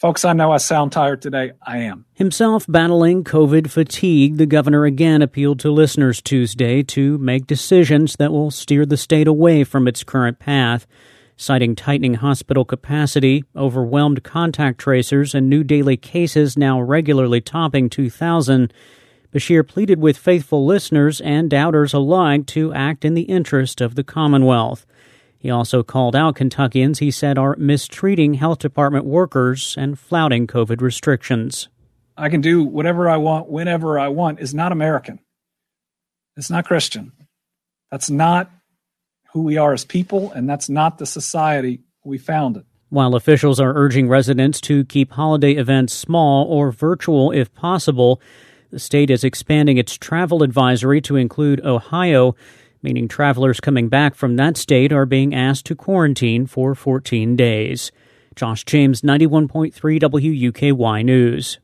Folks, I know I sound tired today. I am. Himself battling COVID fatigue, the governor again appealed to listeners Tuesday to make decisions that will steer the state away from its current path. Citing tightening hospital capacity, overwhelmed contact tracers, and new daily cases now regularly topping 2,000, Beshear pleaded with faithful listeners and doubters alike to act in the interest of the Commonwealth. He also called out Kentuckians he said are mistreating health department workers and flouting COVID restrictions. I can do whatever I want, whenever I want, is not American. It's not Christian. That's not who we are as people, and that's not the society we founded. While officials are urging residents to keep holiday events small or virtual if possible, the state is expanding its travel advisory to include Ohio, meaning travelers coming back from that state are being asked to quarantine for 14 days. Josh James, 91.3 WUKY News.